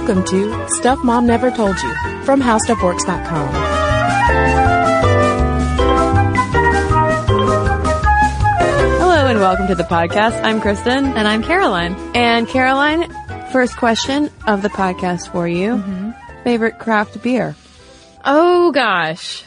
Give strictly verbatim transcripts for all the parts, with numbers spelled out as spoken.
Welcome to Stuff Mom Never Told You from How Stuff Works dot com. Hello and welcome to the podcast. I'm Kristen. And I'm Caroline. And Caroline, first question of the podcast for you. Mm-hmm. Favorite craft beer? Oh gosh.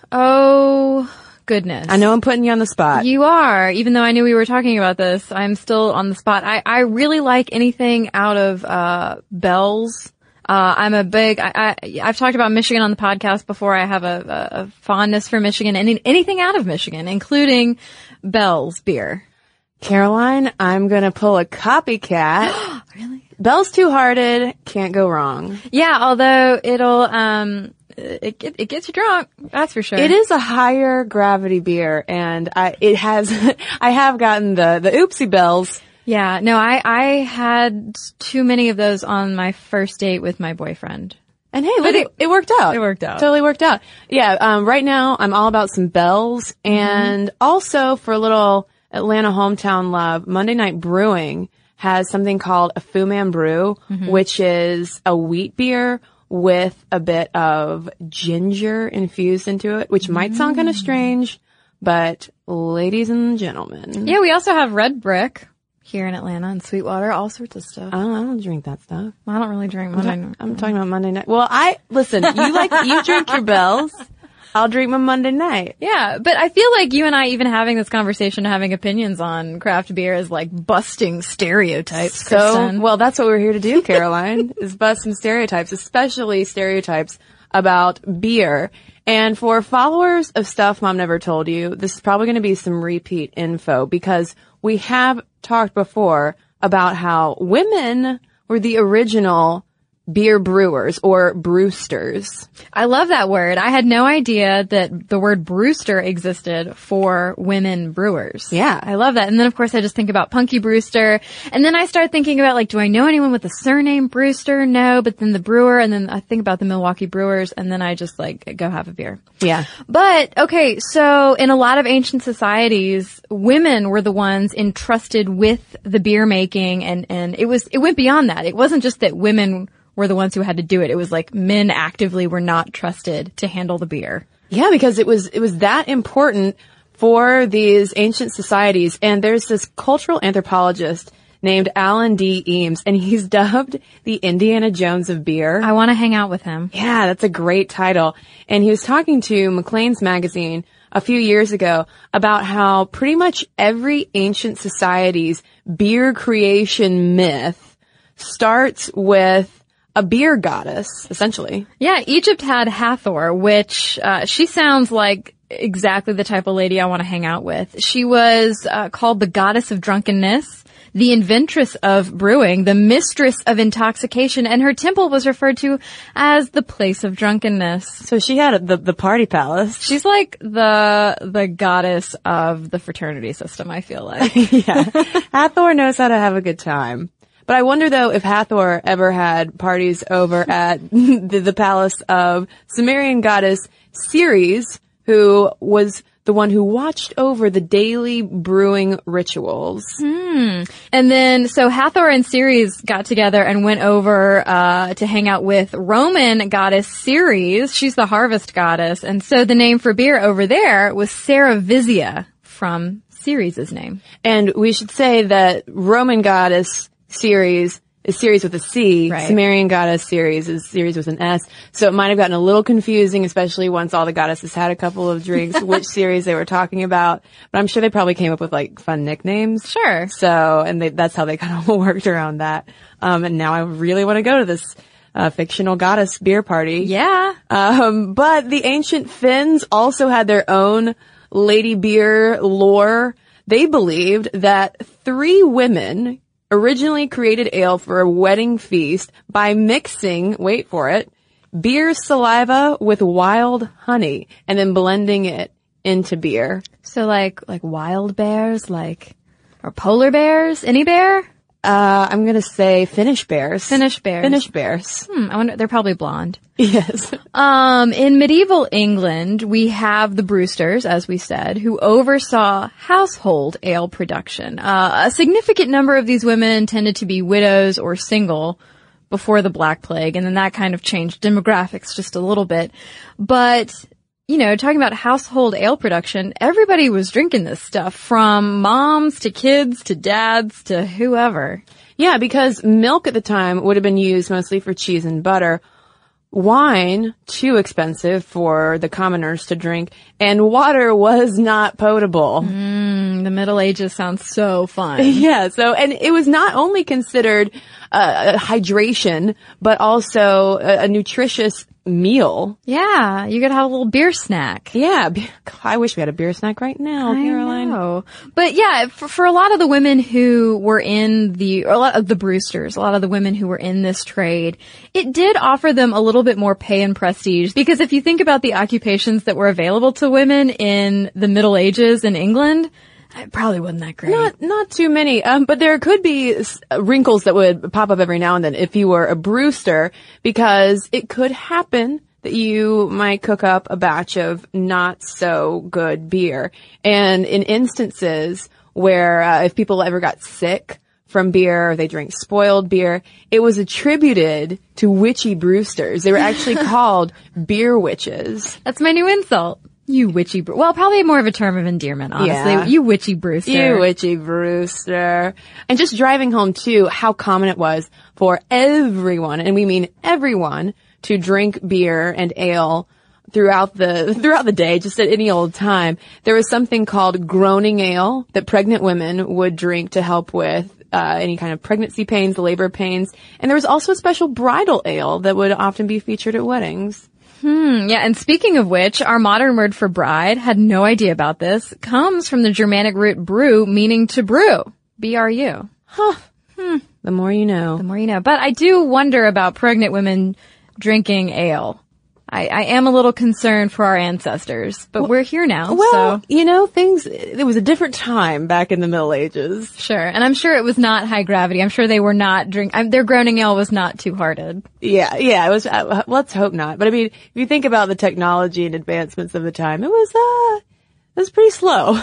Oh goodness. I know I'm putting you on the spot. You are. Even though I knew we were talking about this, I'm still on the spot. I, I really like anything out of uh Bell's. Uh, I'm a big, I, I, I've talked about Michigan on the podcast before. I have a, a, a fondness for Michigan, any, anything out of Michigan, including Bell's beer. Caroline, I'm gonna pull a copycat. Really? Bell's Two Hearted, can't go wrong. Yeah, although it'll, um, it, it, it gets you drunk. That's for sure. It is a higher gravity beer, and I, it has, I have gotten the, the Oopsie Bells. Yeah, no, I, I had too many of those on my first date with my boyfriend. And hey, look, it, it worked out. It worked out. Totally worked out. Yeah, um, right now I'm all about some Bells, and mm-hmm. also for a little Atlanta hometown love, Monday Night Brewing has something called a Fu Man Brew, mm-hmm. which is a wheat beer with a bit of ginger infused into it, which mm-hmm. might sound kind of strange, but ladies and gentlemen. Yeah, we also have Red Brick here in Atlanta and Sweetwater, all sorts of stuff. I don't, I don't drink that stuff. I don't really drink Monday night. I'm, I'm talking about Monday night. Well, I, listen, you like, you drink your Bells. I'll drink my Monday night. Yeah, but I feel like you and I even having this conversation, having opinions on craft beer is like busting stereotypes, So, Kristen. Well, that's what we're here to do, Caroline, is bust some stereotypes, especially stereotypes about beer. And for followers of Stuff Mom Never Told You, this is probably going to be some repeat info because we have talked before about how women were the original beer brewers or brewsters. I love that word. I had no idea that the word brewster existed for women brewers. Yeah. I love that. And then of course I just think about Punky Brewster. And then I start thinking about like, do I know anyone with the surname Brewster? No, but then the brewer. And then I think about the Milwaukee Brewers. And then I just like go have a beer. Yeah. But okay. So in a lot of ancient societies, women were the ones entrusted with the beer making. And, and it was, it went beyond that. It wasn't just that women were the ones who had to do it. It was like men actively were not trusted to handle the beer. Yeah, because it was, it was that important for these ancient societies. And there's this cultural anthropologist named Alan D. Eames, and he's dubbed the Indiana Jones of beer. I want to hang out with him. Yeah, that's a great title. And he was talking to Maclean's magazine a few years ago about how pretty much every ancient society's beer creation myth starts with a beer goddess, essentially. Yeah, Egypt had Hathor, which uh she sounds like exactly the type of lady I want to hang out with. She was uh, called the goddess of drunkenness, the inventress of brewing, the mistress of intoxication, and her temple was referred to as the place of drunkenness. So she had the the party palace. She's like the the goddess of the fraternity system, I feel like. Yeah. Hathor knows how to have a good time. But I wonder, though, if Hathor ever had parties over at the, the palace of Sumerian goddess Ceres, who was the one who watched over the daily brewing rituals. Hmm. And then, so Hathor and Ceres got together and went over uh to hang out with Roman goddess Ceres. She's the harvest goddess. And so the name for beer over there was Cerevisia from Ceres' name. And we should say that Roman goddess Ceres is Ceres with a C. Right. Sumerian goddess Ceres is Ceres with an S. So it might have gotten a little confusing, especially once all the goddesses had a couple of drinks, which Ceres they were talking about. But I'm sure they probably came up with like fun nicknames. Sure. So, and they, that's how they kind of worked around that. Um, and now I really want to go to this uh, fictional goddess beer party. Yeah. Um, but the ancient Finns also had their own lady beer lore. They believed that three women originally created ale for a wedding feast by mixing, wait for it, beer saliva with wild honey and then blending it into beer. So like, like wild bears, like, or polar bears? Any bear? Uh, I'm gonna say Finnish bears. Finnish bears. Finnish bears. Hmm, I wonder, they're probably blonde. Yes. Um, in medieval England, we have the Brewsters, as we said, who oversaw household ale production. Uh, a significant number of these women tended to be widows or single, before the Black Plague, and then that kind of changed demographics just a little bit. But, you know, talking about household ale production, everybody was drinking this stuff, from moms to kids to dads to whoever. Yeah, because milk at the time would have been used mostly for cheese and butter. Wine, too expensive for the commoners to drink, and water was not potable. Mm, the Middle Ages sounds so fun. Yeah, so, and it was not only considered uh, hydration, but also a, a nutritious meal. Yeah, you could have a little beer snack. Yeah, I wish we had a beer snack right now, I Caroline. know. But yeah, for, for a lot of the women who were in the, or a lot of the Brewsters, a lot of the women who were in this trade, it did offer them a little bit more pay and prestige. Because if you think about the occupations that were available to women in the Middle Ages in England, it probably wasn't that great. Not, not too many. Um, but there could be wrinkles that would pop up every now and then if you were a Brewster, because it could happen that you might cook up a batch of not so good beer. And in instances where, uh, if people ever got sick from beer, or they drank spoiled beer, it was attributed to witchy Brewsters. They were actually called beer witches. That's my new insult. You witchy, Bru- well, probably more of a term of endearment, honestly. Yeah. You witchy Brewster. You witchy Brewster. And just driving home too, how common it was for everyone, and we mean everyone, to drink beer and ale throughout the, throughout the day, just at any old time. There was something called groaning ale that pregnant women would drink to help with Uh, any kind of pregnancy pains, labor pains. And there was also a special bridal ale that would often be featured at weddings. Hmm, yeah, and speaking of which, our modern word for bride, had no idea about this, comes from the Germanic root brew, meaning to brew. B R U. Huh. Hmm. The more you know. The more you know. But I do wonder about pregnant women drinking ale. I, I am a little concerned for our ancestors, but well, we're here now. Well, so. you know, things, it was a different time back in the Middle Ages. Sure. And I'm sure it was not high gravity. I'm sure they were not drink, I'm, their groaning ale was not too hearted. Yeah, yeah, it was, uh, let's hope not. But I mean, if you think about the technology and advancements of the time, it was, uh, it was pretty slow.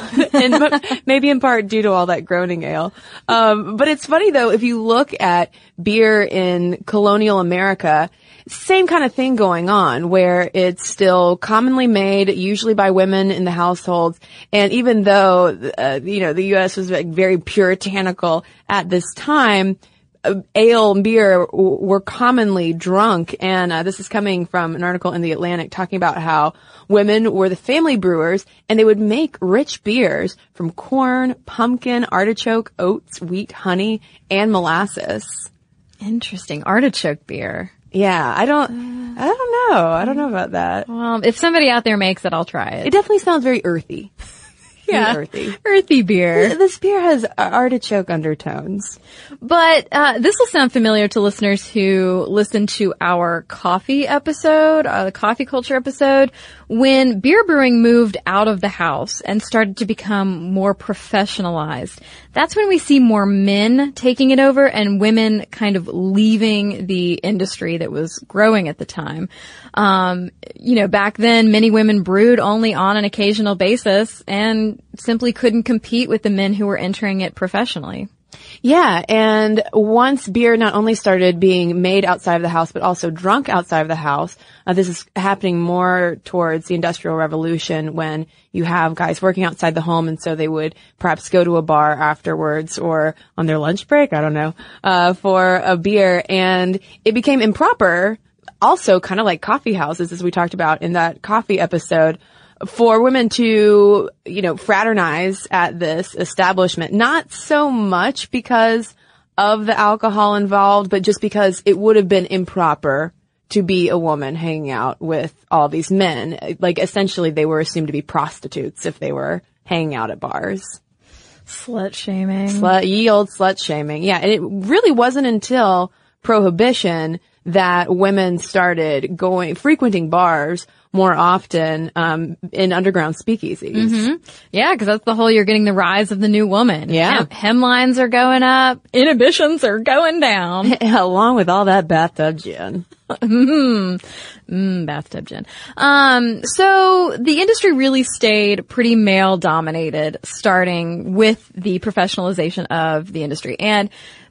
And maybe in part due to all that groaning ale. Um, but it's funny though, if you look at beer in colonial America, same kind of thing going on, where it's still commonly made, usually by women in the households. And even though, uh, you know, the U S was like very puritanical at this time, uh, ale and beer w- were commonly drunk. And uh, this is coming from an article in The Atlantic talking about how women were the family brewers, and they would make rich beers from corn, pumpkin, artichoke, oats, wheat, honey, and molasses. Interesting. Artichoke beer. Yeah, I don't, I don't know. I don't know about that. Well, if somebody out there makes it, I'll try it. It definitely sounds very earthy. Yeah. Earthy. Earthy beer. This beer has artichoke undertones. But, uh, this will sound familiar to listeners who listened to our coffee episode, uh, the coffee culture episode, when beer brewing moved out of the house and started to become more professionalized. That's when we see more men taking it over and women kind of leaving the industry that was growing at the time. Um, you know, back then, many women brewed only on an occasional basis and simply couldn't compete with the men who were entering it professionally. Yeah, and once beer not only started being made outside of the house, but also drunk outside of the house, uh, this is happening more towards the Industrial Revolution, when you have guys working outside the home, and so they would perhaps go to a bar afterwards or on their lunch break, I don't know, uh, for a beer, and it became improper, also kind of like coffee houses, as we talked about in that coffee episode, for women to, you know, fraternize at this establishment. Not so much because of the alcohol involved, but just because it would have been improper to be a woman hanging out with all these men. Like, essentially, they were assumed to be prostitutes if they were hanging out at bars. Slut shaming. Slut, ye old slut shaming. Yeah, and it really wasn't until Prohibition that women started going, frequenting bars more often, um, in underground speakeasies. Mm-hmm. Yeah, because that's the whole, you're getting the rise of the new woman. Yeah. Hem- hemlines are going up, inhibitions are going down. Along with all that bathtub gin. mm, mm, bathtub gin. Um, so the industry really stayed pretty male dominated, starting with the professionalization of the industry. And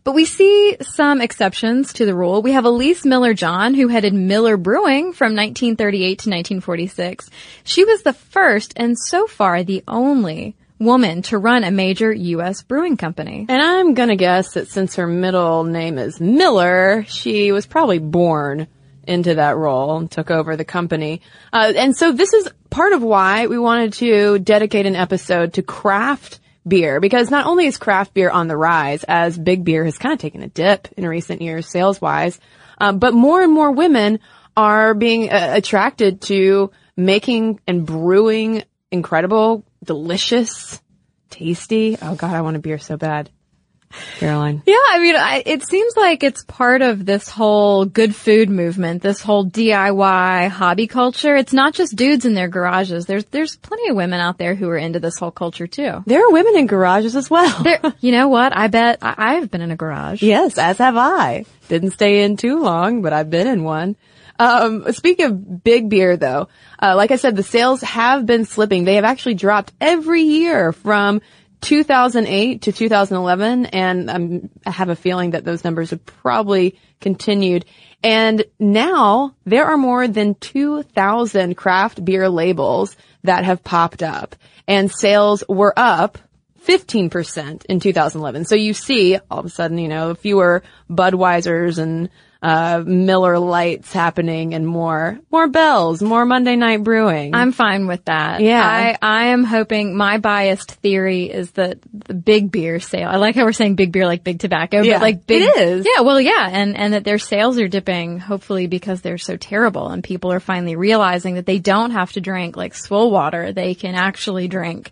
But we see some exceptions to the rule. We have Elise Miller-John, who headed Miller Brewing from nineteen thirty-eight to nineteen forty-six. She was the first and so far the only woman to run a major U S brewing company. And I'm gonna guess that since her middle name is Miller, she was probably born into that role and took over the company. Uh, and so this is part of why we wanted to dedicate an episode to craft beer, because not only is craft beer on the rise, as big beer has kind of taken a dip in recent years sales-wise, um, but more and more women are being uh, attracted to making and brewing incredible, delicious, tasty. Oh God, I want a beer so bad. Caroline. Yeah, I mean, I, it seems like it's part of this whole good food movement, this whole D I Y hobby culture. It's not just dudes in their garages. There's there's plenty of women out there who are into this whole culture too. There are women in garages as well. There, you know what? I bet I, I've been in a garage. Yes, as have I. Didn't stay in too long, but I've been in one. Um, speaking of big beer though, uh, like I said, the sales have been slipping. They have actually dropped every year from two thousand eight to two thousand eleven, and um, I have a feeling that those numbers have probably continued. And now there are more than two thousand craft beer labels that have popped up, and sales were up fifteen percent in two thousand eleven. So you see, all of a sudden, you know, fewer Budweisers and uh Miller Lights happening, and more more Bells, more Monday Night Brewing. I'm fine with that. Yeah. I, I am hoping, my biased theory is that the big beer sale, I like how we're saying big beer like big tobacco, Yeah, but like big. it is. Yeah, well, yeah, and, and that their sales are dipping, hopefully because they're so terrible and people are finally realizing that they don't have to drink like swill water. They can actually drink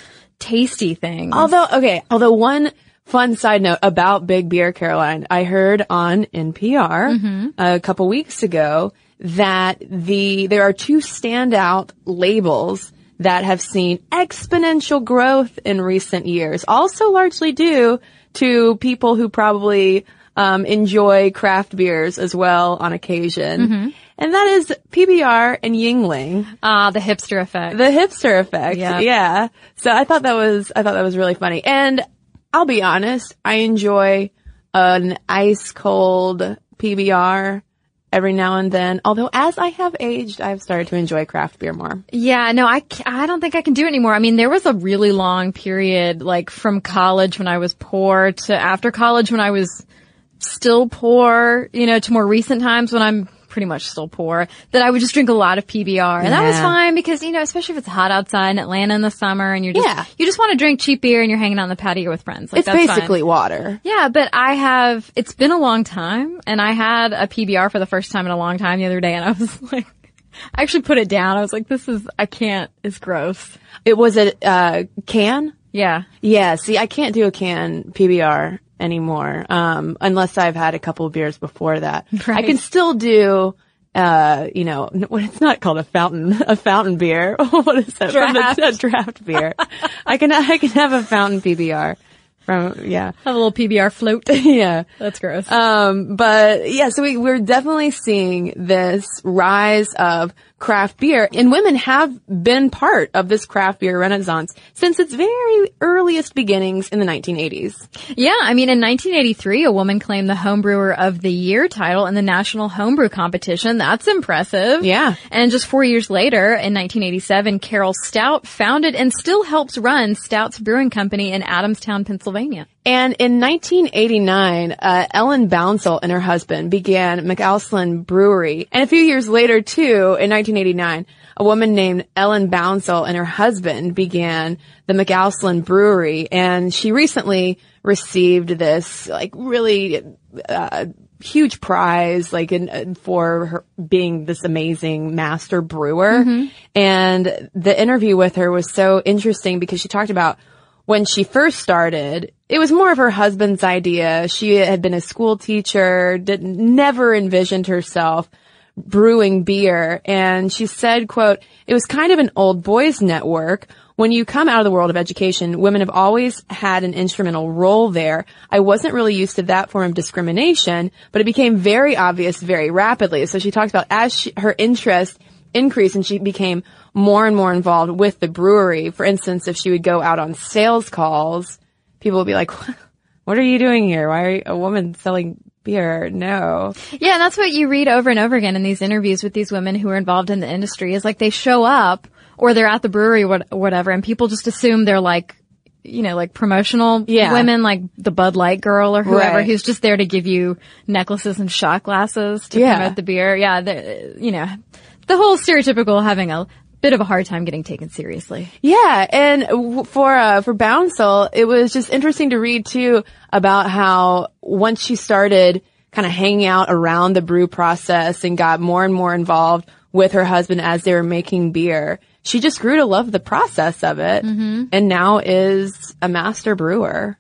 tasty things. Although, okay, although one fun side note about big beer, Caroline, I heard on N P R mm-hmm. a couple weeks ago that the there are two standout labels that have seen exponential growth in recent years, also largely due to people who probably um enjoy craft beers as well on occasion. Mm-hmm. And that is P B R and Yuengling. Ah, uh, the hipster effect. The hipster effect. Yeah. Yeah. So I thought that was I thought that was really funny. And I'll be honest, I enjoy an ice cold P B R every now and then. Although as I have aged, I've started to enjoy craft beer more. Yeah, no, I, I don't think I can do it anymore. I mean, there was a really long period, like from college when I was poor to after college when I was still poor, you know, to more recent times when I'm pretty much still poor, that I would just drink a lot of P B R. And yeah. that was fine because, you know, especially if it's hot outside in Atlanta in the summer and you're just, yeah. you just want to drink cheap beer and you're hanging out on the patio with friends. Like, it's that's basically fine. Water. Yeah, but I have, it's been a long time and I had a P B R for the first time in a long time the other day and I was like, I actually put it down. I was like, this is, I can't, it's gross. It was a, uh, can? Yeah. Yeah, see, I can't do a can P B R anymore, um, unless I've had a couple of beers before that. Right. I can still do, uh, you know, it's not called a fountain, a fountain beer. What is that? Draft. From the, a draft beer. I can, I can have a fountain P B R from, yeah. Have a little P B R float. Yeah. That's gross. Um, but yeah, so we, we're definitely seeing this rise of craft beer, and women have been part of this craft beer renaissance since its very earliest beginnings in the nineteen eighties. Yeah, I mean, in nineteen eighty-three, a woman claimed the Homebrewer of the Year title in the National Homebrew Competition. That's impressive. Yeah. And just four years later, in nineteen eighty-seven, Carol Stout founded and still helps run Stout's Brewing Company in Adamstown, Pennsylvania. And in nineteen eighty-nine, uh, Ellen Bounsell and her husband began McAlslin Brewery. And a few years later, too, in nineteen eighty-nine, a woman named Ellen Bounsell and her husband began the McAlslin Brewery. And she recently received this, like, really uh, huge prize, like, in, for her being this amazing master brewer. Mm-hmm. And the interview with her was so interesting because she talked about when she first started, it was more of her husband's idea. She had been a school teacher, didn't, never envisioned herself brewing beer. And she said, quote, "It was kind of an old boys network. When you come out of the world of education, women have always had an instrumental role there. I wasn't really used to that form of discrimination, but it became very obvious very rapidly." So she talks about as she, her interest increased and she became more and more involved with the brewery. For instance, if she would go out on sales calls, people would be like, what are you doing here? Why are you a woman selling beer? No. Yeah, and that's what you read over and over again in these interviews with these women who are involved in the industry is like they show up or they're at the brewery or whatever and people just assume they're like, you know, like promotional yeah. women, like the Bud Light girl or whoever right. who's just there to give you necklaces and shot glasses to yeah. promote the beer. Yeah, the, you know, the whole stereotypical having a bit of a hard time getting taken seriously. Yeah, and w- for uh, for Bouncel, it was just interesting to read too about how once she started kind of hanging out around the brew process and got more and more involved with her husband as they were making beer, she just grew to love the process of it, mm-hmm. and now is a master brewer.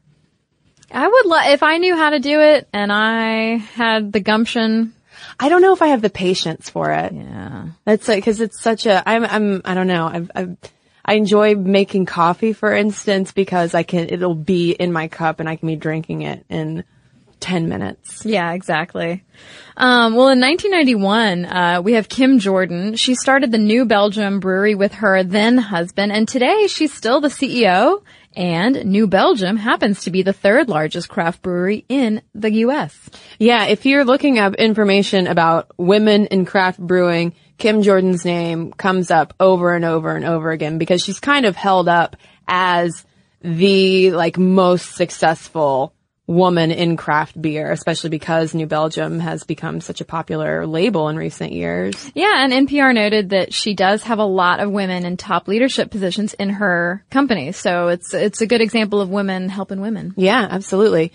I would lo- if I knew how to do it and I had the gumption. I don't know if I have the patience for it. Yeah. That's like, cause it's such a, I'm, I'm, I don't know. I've, I've, I enjoy making coffee, for instance, because I can, it'll be in my cup and I can be drinking it in ten minutes. Yeah, exactly. Um, well, in nineteen ninety-one, uh, we have Kim Jordan. She started the New Belgium brewery with her then husband, and today she's still the C E O. And New Belgium happens to be the third largest craft brewery in the U S. Yeah, if you're looking up information about women in craft brewing, Kim Jordan's name comes up over and over and over again because she's kind of held up as the like most successful woman in craft beer, especially because New Belgium has become such a popular label in recent years. Yeah, and N P R noted that she does have a lot of women in top leadership positions in her company. So it's it's a good example of women helping women. Yeah, absolutely.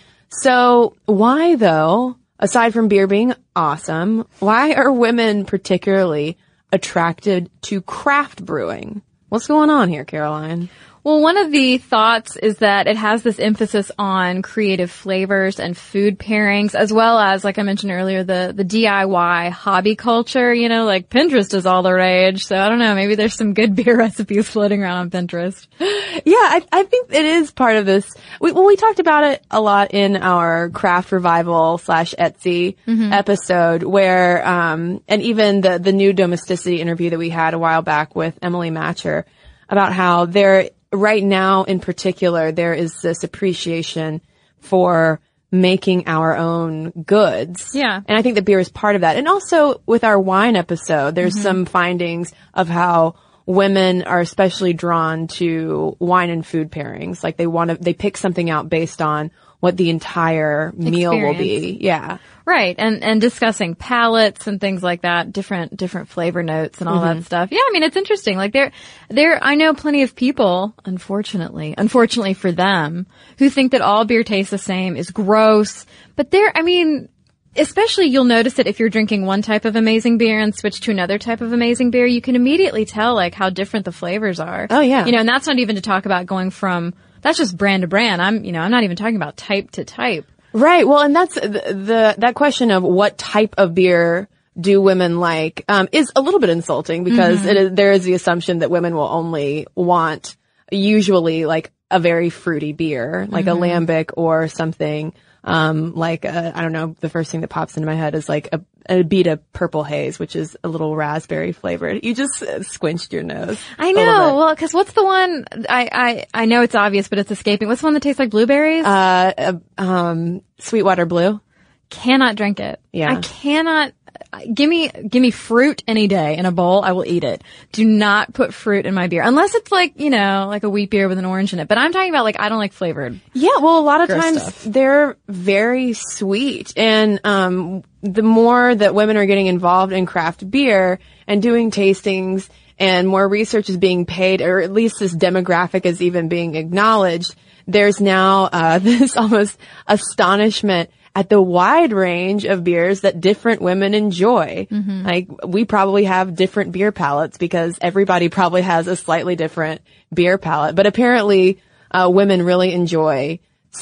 So why though, aside from beer being awesome, why are women particularly attracted to craft brewing? What's going on here, Caroline? Well, one of the thoughts is that it has this emphasis on creative flavors and food pairings, as well as, like I mentioned earlier, the, the D I Y hobby culture. You know, like Pinterest is all the rage. So I don't know, maybe there's some good beer recipes floating around on Pinterest. Yeah, I, I think it is part of this. We, well, we talked about it a lot in our craft revival slash Etsy mm-hmm. episode where, um, and even the, the new domesticity interview that we had a while back with Emily Matcher about how there, right now in particular, there is this appreciation for making our own goods. Yeah. And I think that beer is part of that. And also with our wine episode, there's mm-hmm. some findings of how women are especially drawn to wine and food pairings. Like they want to, they pick something out based on what the entire meal will be. Yeah. Right. And, and discussing palettes and things like that, different, different flavor notes and all mm-hmm. that stuff. Yeah. I mean, it's interesting. Like there, there, I know plenty of people, unfortunately, unfortunately for them, who think that all beer tastes the same is gross. But there, I mean, especially you'll notice it if you're drinking one type of amazing beer and switch to another type of amazing beer, you can immediately tell like how different the flavors are. Oh yeah. You know, and that's not even to talk about going from, that's just brand to brand. I'm, you know, I'm not even talking about type to type. Right. Well, and that's the, the that question of what type of beer do women like um is a little bit insulting because mm-hmm. it is, there is the assumption that women will only want usually like a very fruity beer, like mm-hmm. a lambic or something um like a, I don't know, the first thing that pops into my head is like a a beat of Purple Haze, which is a little raspberry flavored. You just uh, squinched your nose. I know. Well, cause what's the one, I, I, I know it's obvious, but it's escaping. What's the one that tastes like blueberries? Uh, uh um, Sweetwater Blue. Cannot drink it. Yeah. I cannot, give me, give me fruit any day in a bowl. I will eat it. Do not put fruit in my beer. Unless it's like, you know, like a wheat beer with an orange in it. But I'm talking about like, I don't like flavored. Yeah. Well, a lot of times stuff. They're very sweet. And, um, the more that women are getting involved in craft beer and doing tastings and more research is being paid, or at least this demographic is even being acknowledged, there's now, uh, this almost astonishment at the wide range of beers that different women enjoy. Mm-hmm. Like, we probably have different beer palates because everybody probably has a slightly different beer palate. But apparently, uh, women really enjoy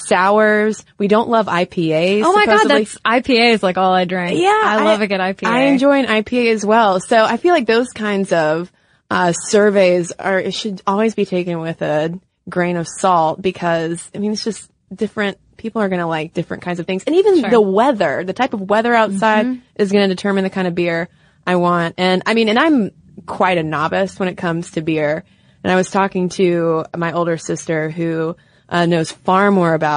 sours. We don't love I P As. Oh my supposedly. God, that's I P A is like all I drink. Yeah. I love I, a good I P A. I enjoy an I P A as well. So I feel like those kinds of, uh, surveys are, it should always be taken with a grain of salt because, I mean, it's just different. People are going to like different kinds of things. And even sure. the weather, the type of weather outside mm-hmm. is going to determine the kind of beer I want. And I mean, and I'm quite a novice when it comes to beer. And I was talking to my older sister who uh, knows far more about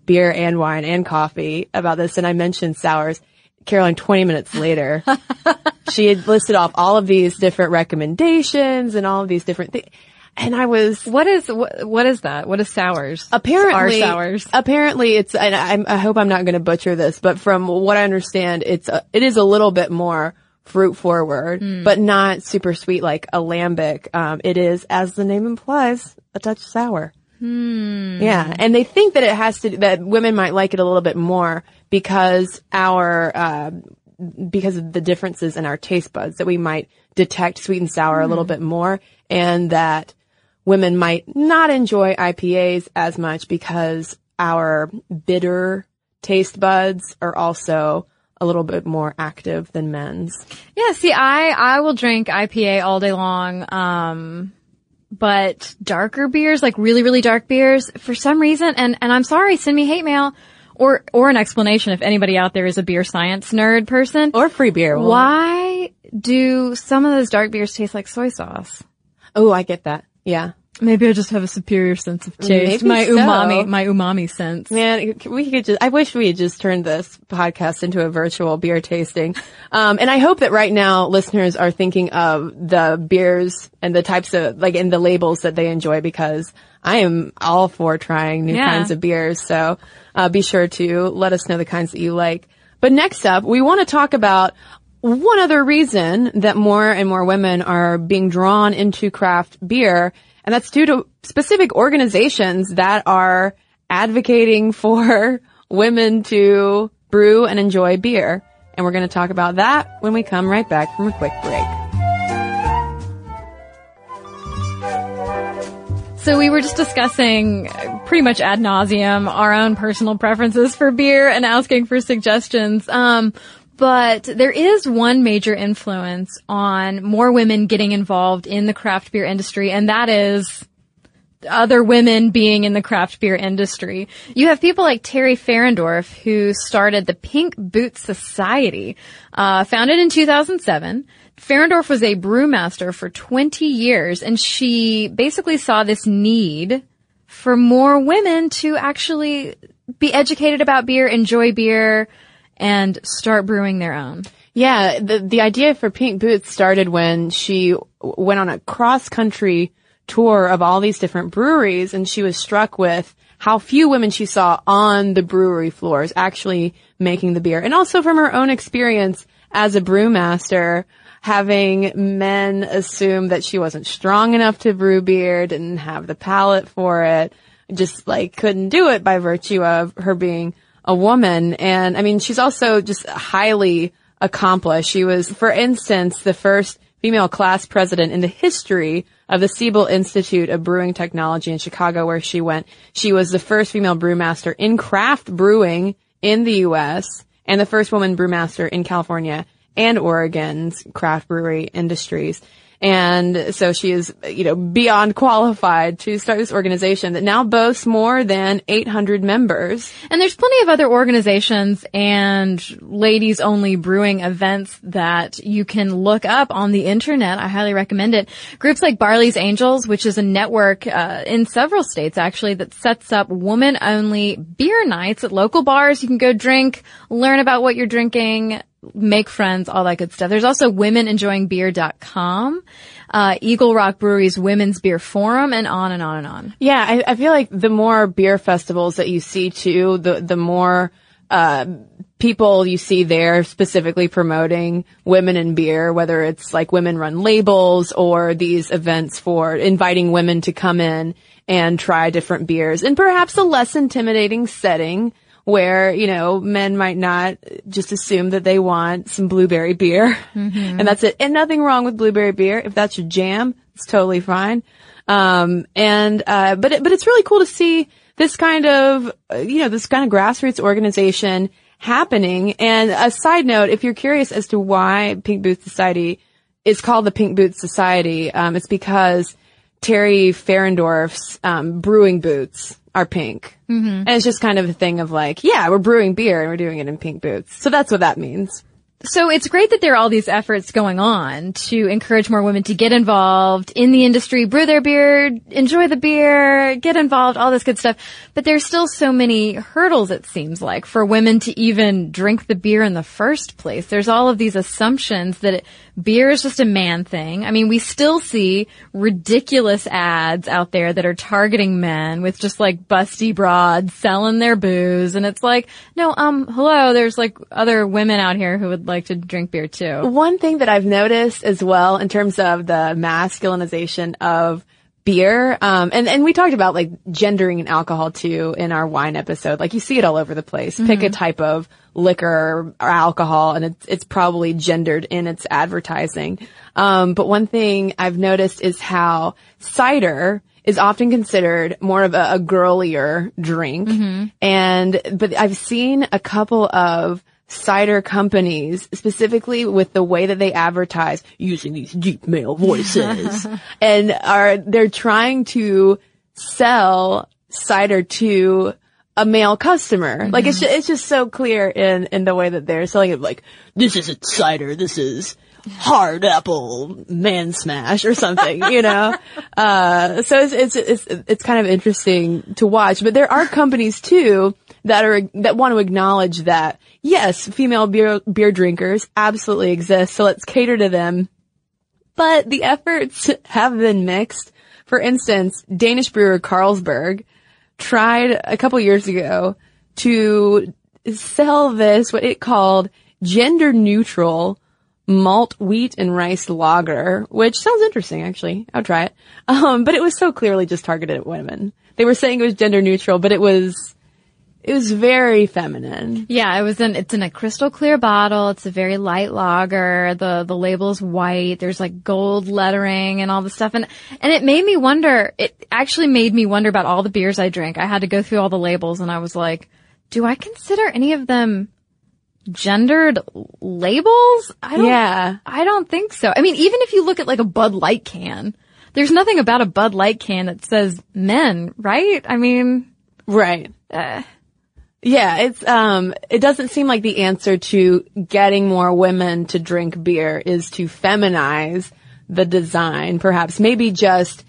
beer and wine and coffee about this, and I mentioned sours. Caroline, twenty minutes later, she had listed off all of these different recommendations and all of these different things. And I was, What is, what, what is that? What is sours? apparently, Are sours. apparently it's, and I, I hope I'm not going to butcher this, but from what I understand, it's, a, it is a little bit more fruit forward, Mm. but not super sweet like a lambic. Um, it is, as the name implies, a touch sour. Hmm. Yeah. And they think that it has to, that women might like it a little bit more because our, uh, because of the differences in our taste buds, that we might detect sweet and sour Mm. a little bit more, and that women might not enjoy I P As as much because our bitter taste buds are also a little bit more active than men's. Yeah, see, I, I will drink I P A all day long. Um, but darker beers, like really, really dark beers, for some reason, and, and I'm sorry, send me hate mail or, or an explanation if anybody out there is a beer science nerd person. Or free beer. Well, Why do some of those dark beers taste like soy sauce? Oh, I get that. Yeah. Maybe I just have a superior sense of taste. Maybe my so. umami, my umami sense. Man, we could just, I wish we had just turned this podcast into a virtual beer tasting. Um, and I hope that right now listeners are thinking of the beers and the types of, like, and the labels that they enjoy, because I am all for trying new Yeah. kinds of beers. So, uh, be sure to let us know the kinds that you like. But next up, we want to talk about one other reason that more and more women are being drawn into craft beer, and that's due to specific organizations that are advocating for women to brew and enjoy beer. And we're going to talk about that when we come right back from a quick break. So we were just discussing uh, pretty much ad nauseum our own personal preferences for beer and asking for suggestions. Um, but there is one major influence on more women getting involved in the craft beer industry, and that is other women being in the craft beer industry. You have people like Terry Ferendorf, who started the Pink Boots Society, uh, founded in two thousand seven. Ferendorf was a brewmaster for twenty years, and she basically saw this need for more women to actually be educated about beer, enjoy beer, and start brewing their own. Yeah, the the idea for Pink Boots started when she went on a cross-country tour of all these different breweries, and she was struck with how few women she saw on the brewery floors actually making the beer. And also from her own experience as a brewmaster, having men assume that she wasn't strong enough to brew beer, didn't have the palate for it, just like couldn't do it by virtue of her being a woman. And I mean, she's also just highly accomplished. She was, for instance, the first female class president in the history of the Siebel Institute of Brewing Technology in Chicago, where she went. She was the first female brewmaster in craft brewing in the U S and the first woman brewmaster in California and Oregon's craft brewery industries. And so she is, you know, beyond qualified to start this organization that now boasts more than eight hundred members. And there's plenty of other organizations and ladies-only brewing events that you can look up on the internet. I highly recommend it. Groups like Barley's Angels, which is a network uh, in several states, actually, that sets up woman-only beer nights at local bars. You can go drink, learn about what you're drinking, make friends, all that good stuff. There's also women enjoying beer dot com, uh, Eagle Rock Brewery's Women's Beer Forum, and on and on and on. Yeah, I, I feel like the more beer festivals that you see too, the the more uh people you see there specifically promoting women in beer, whether it's like women run labels or these events for inviting women to come in and try different beers in perhaps a less intimidating setting, where, you know, men might not just assume that they want some blueberry beer. Mm-hmm. And that's it. And nothing wrong with blueberry beer. If that's your jam, it's totally fine. Um, and, uh, but, it, but it's really cool to see this kind of, uh, you know, this kind of grassroots organization happening. And a side note, if you're curious as to why Pink Boots Society is called the Pink Boots Society, um, it's because Terry Ferendorf's, um, brewing boots are pink. Mm-hmm. And it's just kind of a thing of like, yeah, we're brewing beer and we're doing it in pink boots. So that's what that means. So it's great that there are all these efforts going on to encourage more women to get involved in the industry, brew their beer, enjoy the beer, get involved, all this good stuff. But there's still so many hurdles, it seems like, for women to even drink the beer in the first place. There's all of these assumptions that it, beer is just a man thing. I mean, we still see ridiculous ads out there that are targeting men with just like busty broads selling their booze. And it's like, no, um, hello, there's like other women out here who would like to drink beer too. One thing that I've noticed as well in terms of the masculinization of beer, um, and, and we talked about like gendering and alcohol too in our wine episode. Like you see it all over the place. Mm-hmm. Pick a type of liquor or alcohol and it's, it's probably gendered in its advertising. Um, but one thing I've noticed is how cider is often considered more of a, a girlier drink. Mm-hmm. And, but I've seen a couple of cider companies, specifically with the way that they advertise, using these deep male voices, and are they're trying to sell cider to a male customer. Mm-hmm. Like it's just, it's just so clear in in the way that they're selling it. Like, this isn't cider, this is hard apple man smash or something, you know. Uh, so it's it's it's it's kind of interesting to watch. But there are companies too that are that want to acknowledge that yes, female beer beer drinkers absolutely exist. So let's cater to them. But the efforts have been mixed. For instance, Danish brewer Carlsberg tried a couple years ago to sell this what it called gender neutral malt, wheat, and rice lager, which sounds interesting, actually. I'll try it. Um, but it was so clearly just targeted at women. They were saying it was gender neutral, but it was, it was very feminine. Yeah, it was in, it's in a crystal clear bottle. It's a very light lager. The, the label is white. There's like gold lettering and all the stuff. And, and it made me wonder, it actually made me wonder about all the beers I drink. I had to go through all the labels and I was like, do I consider any of them gendered labels? I don't, yeah. I don't think so. I mean, even if you look at like a Bud Light can, there's nothing about a Bud Light can that says men, right? I mean, right. Uh, yeah, it's, um, it doesn't seem like the answer to getting more women to drink beer is to feminize the design, perhaps. Maybe just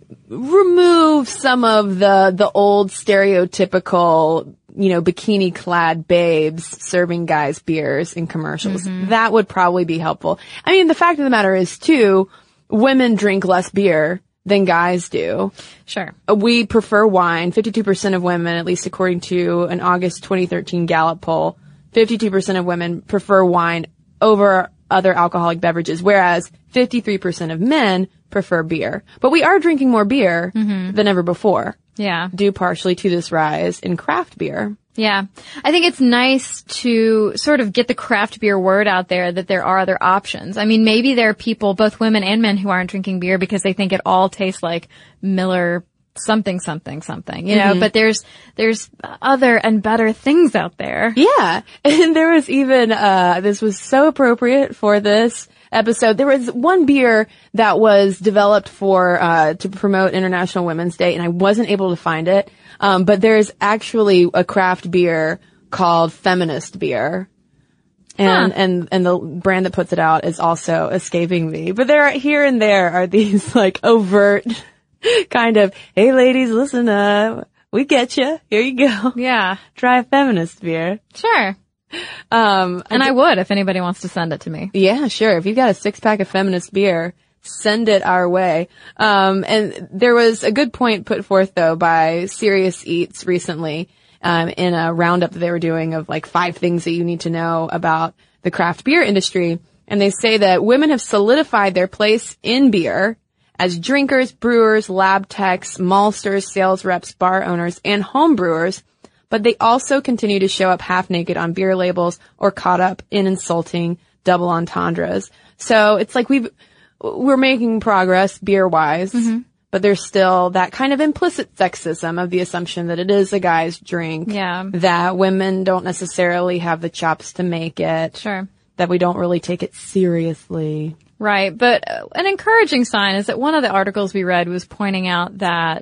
remove some of the, the old stereotypical, you know, bikini clad babes serving guys beers in commercials. Mm-hmm. That would probably be helpful. I mean, the fact of the matter is too, women drink less beer than guys do. Sure. We prefer wine. fifty-two percent of women, at least according to an August twenty thirteen Gallup poll, fifty-two percent of women prefer wine over other alcoholic beverages, whereas fifty-three percent of men prefer beer. But we are drinking more beer mm-hmm. than ever before. Yeah. Due partially to this rise in craft beer. Yeah. I think it's nice to sort of get the craft beer word out there that there are other options. I mean, maybe there are people, both women and men, who aren't drinking beer because they think it all tastes like Miller something, something, something, you know, mm-hmm. but there's, there's other and better things out there. Yeah. And there was even, uh, this was so appropriate for this episode. There was one beer that was developed for, uh, to promote International Women's Day, and I wasn't able to find it. Um, but there's actually a craft beer called Feminist Beer. And, huh. and, and the brand that puts it out is also escaping me. But there are, here and there are these like overt kind of, hey ladies, listen, uh, we get you. Here you go. Yeah. Try a Feminist Beer. Sure. Um, and I, I would if anybody wants to send it to me. Yeah, sure. If you've got a six pack of Feminist Beer, send it our way. Um, and there was a good point put forth though by Serious Eats recently, um, in a roundup that they were doing of like five things that you need to know about the craft beer industry. And they say that women have solidified their place in beer as drinkers, brewers, lab techs, maltsters, sales reps, bar owners, and home brewers. But they also continue to show up half naked on beer labels or caught up in insulting double entendres. So it's like we've, we're making progress beer-wise, mm-hmm. but there's still that kind of implicit sexism of the assumption that it is a guy's drink. Yeah. That women don't necessarily have the chops to make it. Sure. That we don't really take it seriously. Right. But uh, an encouraging sign is that one of the articles we read was pointing out that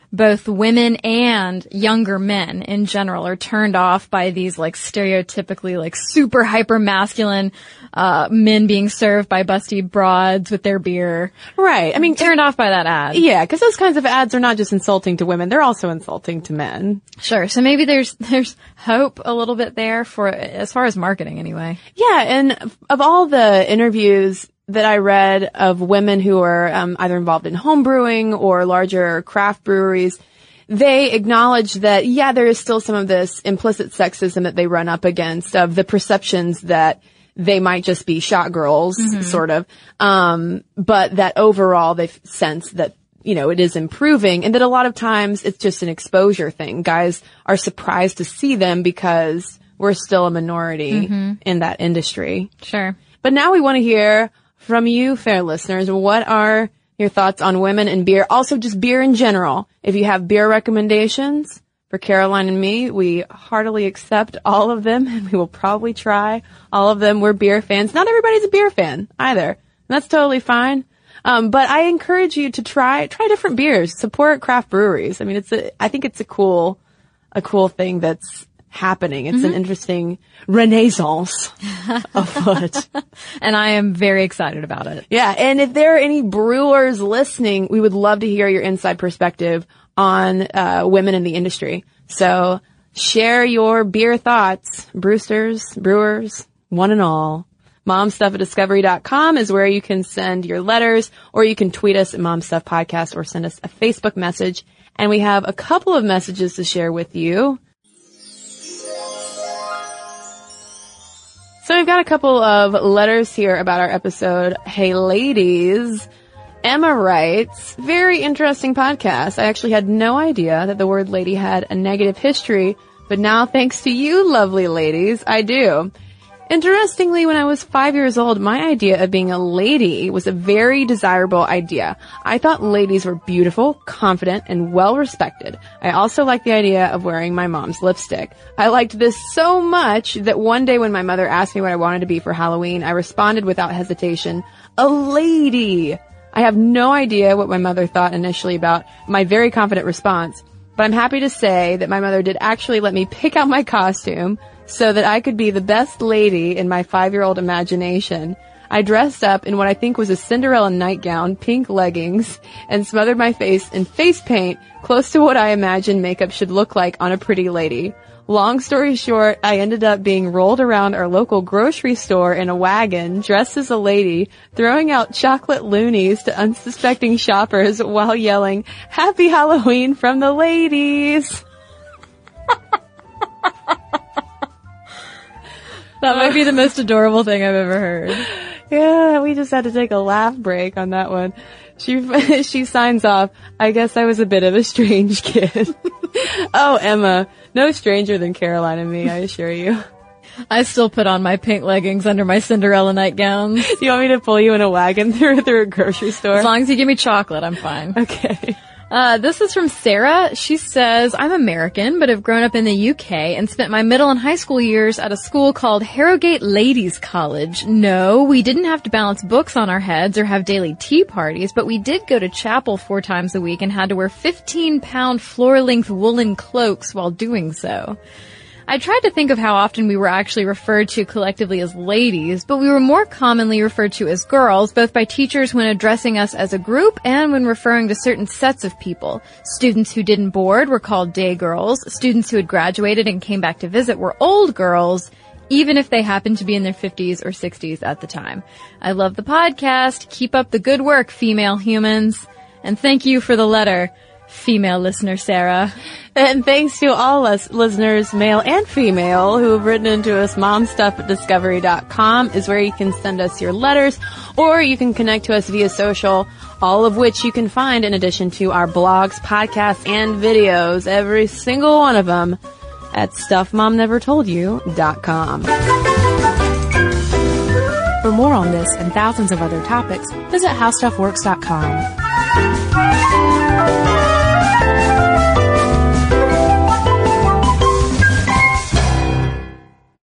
both women and younger men in general are turned off by these like stereotypically like super hyper masculine uh men being served by busty broads with their beer. Right. I mean, turned off by that ad. Yeah, because those kinds of ads are not just insulting to women, they're also insulting to men. Sure. So maybe there's there's hope a little bit there for as far as marketing anyway. Yeah, and of all the interviews that I read of women who are um, either involved in home brewing or larger craft breweries, they acknowledge that, yeah, there is still some of this implicit sexism that they run up against of the perceptions that they might just be shot girls, mm-hmm. sort of, um, but that overall they've sensed that, you know, it is improving, and that a lot of times it's just an exposure thing. Guys are surprised to see them because we're still a minority mm-hmm. in that industry. Sure. But now we want to hear from you, fair listeners. What are your thoughts on women and beer? Also, just beer in general. If you have beer recommendations for Caroline and me, we heartily accept all of them, and we will probably try all of them. We're beer fans. Not everybody's a beer fan either, and that's totally fine. Um, but I encourage you to try try different beers. Support craft breweries. I mean, it's a. I think it's a cool, a cool thing that's happening. It's mm-hmm. an interesting renaissance afoot. And I am very excited about it. Yeah. And if there are any brewers listening, we would love to hear your inside perspective on uh women in the industry. So share your beer thoughts, Brewsters, brewers, one and all. momstuff at discovery dot com is where you can send your letters, or you can tweet us at Momstuff Podcast or send us a Facebook message. And we have a couple of messages to share with you. So we've got a couple of letters here about our episode. Hey, ladies. Emma writes, very interesting podcast. I actually had no idea that the word lady had a negative history, but now thanks to you, lovely ladies, I do. Interestingly, when I was five years old, my idea of being a lady was a very desirable idea. I thought ladies were beautiful, confident, and well-respected. I also liked the idea of wearing my mom's lipstick. I liked this so much that one day when my mother asked me what I wanted to be for Halloween, I responded without hesitation, a lady. I have no idea what my mother thought initially about my very confident response, but I'm happy to say that my mother did actually let me pick out my costume so that I could be the best lady in my five-year-old imagination. I dressed up in what I think was a Cinderella nightgown, pink leggings, and smothered my face in face paint close to what I imagined makeup should look like on a pretty lady. Long story short, I ended up being rolled around our local grocery store in a wagon, dressed as a lady, throwing out chocolate loonies to unsuspecting shoppers while yelling, "Happy Halloween from the ladies!" That might be the most adorable thing I've ever heard. Yeah, we just had to take a laugh break on that one. She she signs off, I guess I was a bit of a strange kid. Oh, Emma, no stranger than Caroline and me, I assure you. I still put on my pink leggings under my Cinderella nightgowns. Do you want me to pull you in a wagon through, through a grocery store? As long as you give me chocolate, I'm fine. Okay. Uh, this is from Sarah. She says, I'm American, but have grown up in the U K and spent my middle and high school years at a school called Harrogate Ladies College. No, we didn't have to balance books on our heads or have daily tea parties, but we did go to chapel four times a week and had to wear fifteen pound floor-length woolen cloaks while doing so. I tried to think of how often we were actually referred to collectively as ladies, but we were more commonly referred to as girls, both by teachers when addressing us as a group and when referring to certain sets of people. Students who didn't board were called day girls. Students who had graduated and came back to visit were old girls, even if they happened to be in their fifties or sixties at the time. I love the podcast. Keep up the good work, female humans. And thank you for the letter, female listener Sarah. And thanks to all us listeners, male and female, who have written into us. Momstuff at discovery dot com is where you can send us your letters, or you can connect to us via social, all of which you can find in addition to our blogs, podcasts, and videos, every single one of them at stuff mom never told you dot com. For more on this and thousands of other topics, visit how stuff works dot com.